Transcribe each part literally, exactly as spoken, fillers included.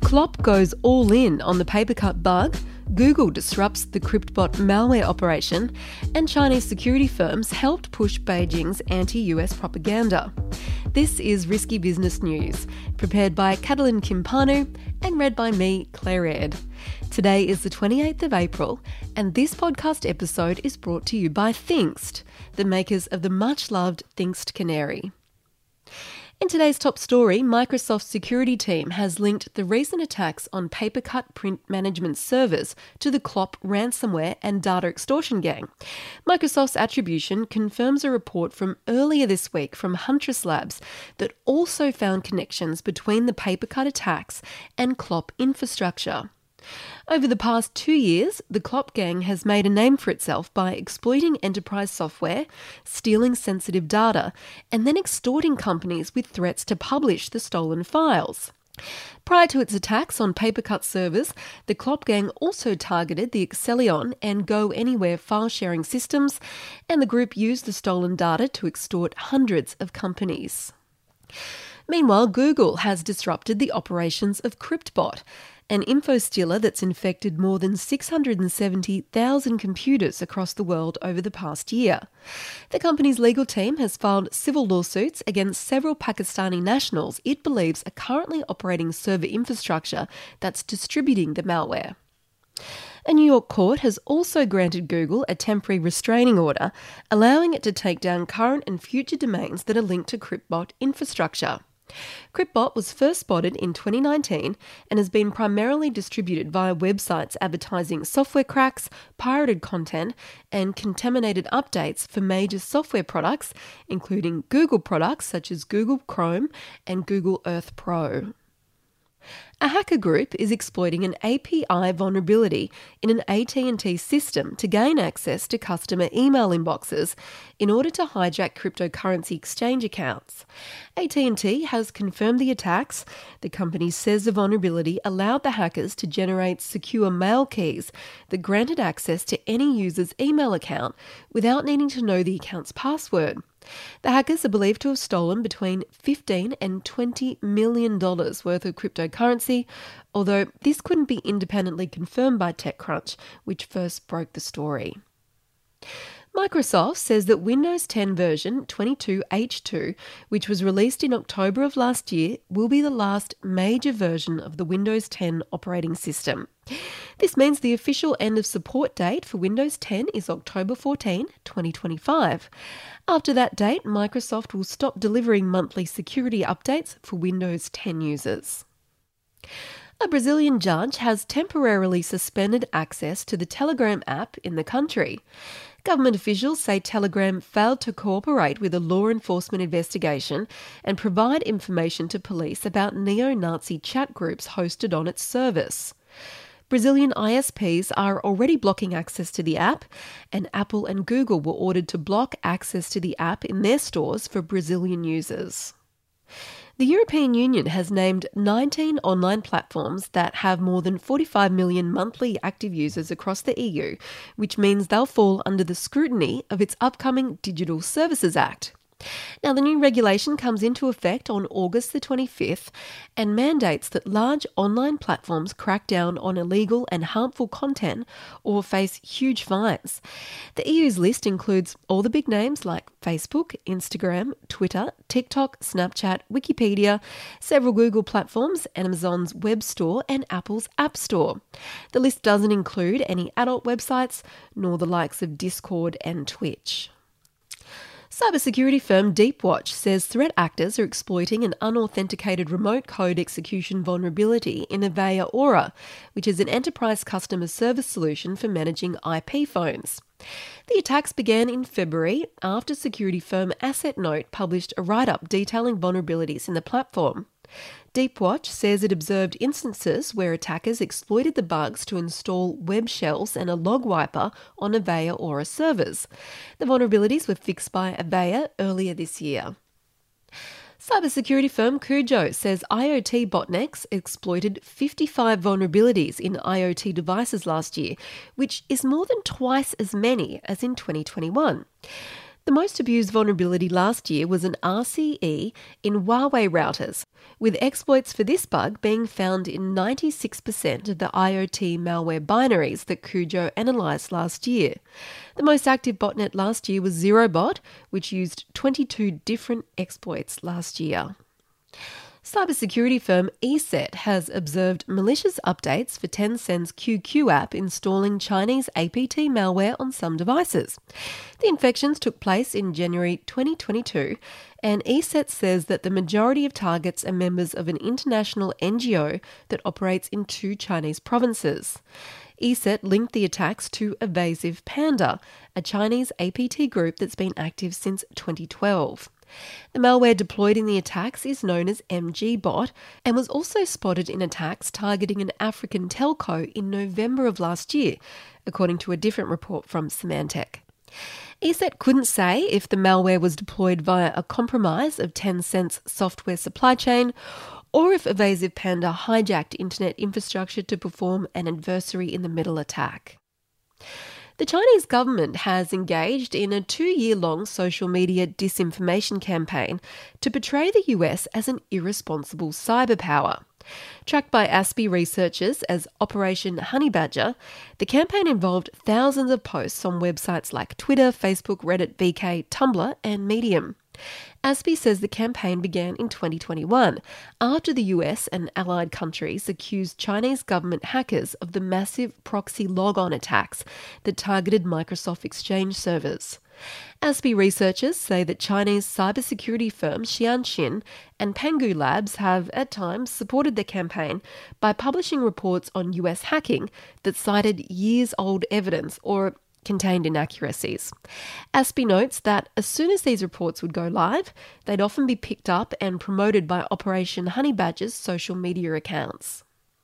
Clop goes all in on the papercut bug, Google disrupts the CryptBot malware operation, and Chinese security firms helped push Beijing's anti-U S propaganda. This is Risky Business News, prepared by Catalin Kimpanu and read by me, Claire Ed. Today is the twenty-eighth of April, and this podcast episode is brought to you by Thinkst, the makers of the much-loved Thinkst Canary. In today's top story, Microsoft's security team has linked the recent attacks on Papercut print management servers to the Clop ransomware and data extortion gang. Microsoft's attribution confirms a report from earlier this week from Huntress Labs that also found connections between the Papercut attacks and Clop infrastructure. Over the past two years, the Clop gang has made a name for itself by exploiting enterprise software, stealing sensitive data, and then extorting companies with threats to publish the stolen files. Prior to its attacks on Papercut servers, the Clop gang also targeted the Accellion and Go Anywhere file-sharing systems, and the group used the stolen data to extort hundreds of companies. Meanwhile, Google has disrupted the operations of CryptBot, an info stealer that's infected more than six hundred seventy thousand computers across the world over the past year. The company's legal team has filed civil lawsuits against several Pakistani nationals it believes are currently operating server infrastructure that's distributing the malware. A New York court has also granted Google a temporary restraining order, allowing it to take down current and future domains that are linked to CryptBot infrastructure. CryptBot was first spotted in twenty nineteen and has been primarily distributed via websites advertising software cracks, pirated content, and contaminated updates for major software products, including Google products such as Google Chrome and Google Earth Pro. A hacker group is exploiting an A P I vulnerability in an A T and T system to gain access to customer email inboxes in order to hijack cryptocurrency exchange accounts. A T and T has confirmed the attacks. The company says the vulnerability allowed the hackers to generate secure mail keys that granted access to any user's email account without needing to know the account's password. The hackers are believed to have stolen between fifteen and twenty million dollars worth of cryptocurrency, although this couldn't be independently confirmed by TechCrunch, which first broke the story. Microsoft says that Windows ten version twenty-two H two, which was released in October of last year, will be the last major version of the Windows ten operating system. This means the official end of support date for Windows ten is October fourteenth, twenty twenty-five. After that date, Microsoft will stop delivering monthly security updates for Windows ten users. A Brazilian judge has temporarily suspended access to the Telegram app in the country. Government officials say Telegram failed to cooperate with a law enforcement investigation and provide information to police about neo-Nazi chat groups hosted on its service. Brazilian I S Ps are already blocking access to the app, and Apple and Google were ordered to block access to the app in their stores for Brazilian users. The European Union has named nineteen online platforms that have more than forty-five million monthly active users across the E U, which means they'll fall under the scrutiny of its upcoming Digital Services Act. Now, the new regulation comes into effect on August the twenty-fifth and mandates that large online platforms crack down on illegal and harmful content or face huge fines. The E U's list includes all the big names like Facebook, Instagram, Twitter, TikTok, Snapchat, Wikipedia, several Google platforms, Amazon's web store, and Apple's App Store. The list doesn't include any adult websites, nor the likes of Discord and Twitch. Cybersecurity firm Deepwatch says threat actors are exploiting an unauthenticated remote code execution vulnerability in Avaya Aura, which is an enterprise customer service solution for managing I P phones. The attacks began in February after security firm AssetNote published a write-up detailing vulnerabilities in the platform. Deepwatch says it observed instances where attackers exploited the bugs to install web shells and a log wiper on Avaya Aura servers. The vulnerabilities were fixed by Avaya earlier this year. Cybersecurity firm Cujo says IoT botnets exploited fifty-five vulnerabilities in IoT devices last year, which is more than twice as many as in twenty twenty-one. The The most abused vulnerability last year was an R C E in Huawei routers, with exploits for this bug being found in ninety-six percent of the IoT malware binaries that Cujo analysed last year. The most active botnet last year was ZeroBot, which used twenty-two different exploits last year. Cybersecurity firm ESET has observed malicious updates for Tencent's Q Q app installing Chinese A P T malware on some devices. The infections took place in January twenty twenty-two, and ESET says that the majority of targets are members of an international N G O that operates in two Chinese provinces. ESET linked the attacks to Evasive Panda, a Chinese A P T group that's been active since twenty twelve. The malware deployed in the attacks is known as M G Bot and was also spotted in attacks targeting an African telco in November of last year, according to a different report from Symantec. ESET couldn't say if the malware was deployed via a compromise of Tencent's software supply chain or if Evasive Panda hijacked internet infrastructure to perform an adversary-in-the-middle attack. The Chinese government has engaged in a two-year-long social media disinformation campaign to portray the U S as an irresponsible cyberpower. Tracked by A S P I researchers as Operation Honey Badger, the campaign involved thousands of posts on websites like Twitter, Facebook, Reddit, V K, Tumblr and Medium. A S P I says the campaign began in twenty twenty-one, after the U S and allied countries accused Chinese government hackers of the massive proxy logon attacks that targeted Microsoft Exchange servers. A S P I researchers say that Chinese cybersecurity firm Xianxin and Pangu Labs have, at times, supported the campaign by publishing reports on U S hacking that cited years-old evidence or contained inaccuracies. A S P I notes that as soon as these reports would go live, they'd often be picked up and promoted by Operation Honey Badger's social media accounts.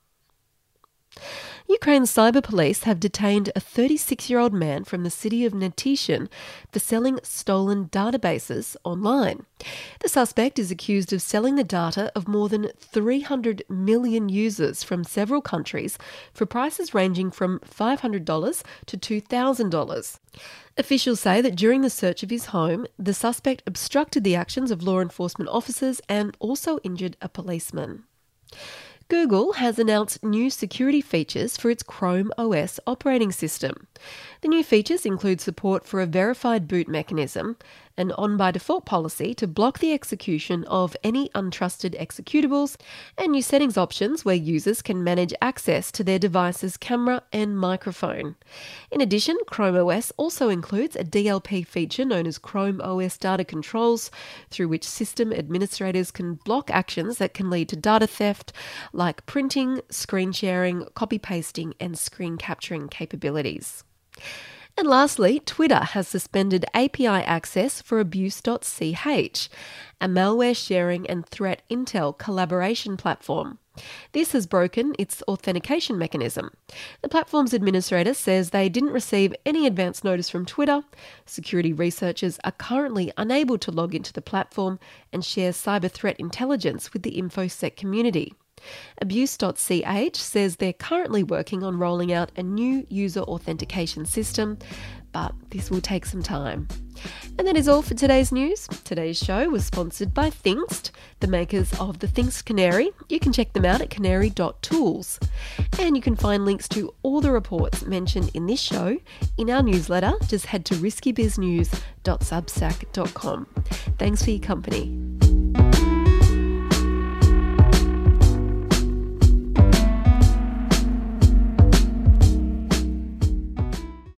Ukraine's cyber police have detained a thirty-six-year-old man from the city of Netishin for selling stolen databases online. The suspect is accused of selling the data of more than three hundred million users from several countries for prices ranging from five hundred dollars to two thousand dollars. Officials say that during the search of his home, the suspect obstructed the actions of law enforcement officers and also injured a policeman. Google has announced new security features for its Chrome O S operating system. The new features include support for a verified boot mechanism, an on-by-default policy to block the execution of any untrusted executables, and new settings options where users can manage access to their device's camera and microphone. In addition, Chrome O S also includes a D L P feature known as Chrome O S Data Controls, through which system administrators can block actions that can lead to data theft, like printing, screen sharing, copy-pasting, and screen capturing capabilities. And lastly, Twitter has suspended A P I access for abuse dot c h, a malware sharing and threat intel collaboration platform. This has broken its authentication mechanism. The platform's administrator says they didn't receive any advance notice from Twitter. Security researchers are currently unable to log into the platform and share cyber threat intelligence with the InfoSec community. abuse dot c h says they're currently working on rolling out a new user authentication system, but this will take some time. And that is all for today's news. Today's show was sponsored by Thinkst, the makers of the Thinkst Canary. You can check them out at canary dot tools. And you can find links to all the reports mentioned in this show in our newsletter. Just head to risky biz news dot substack dot com. Thanks for your company.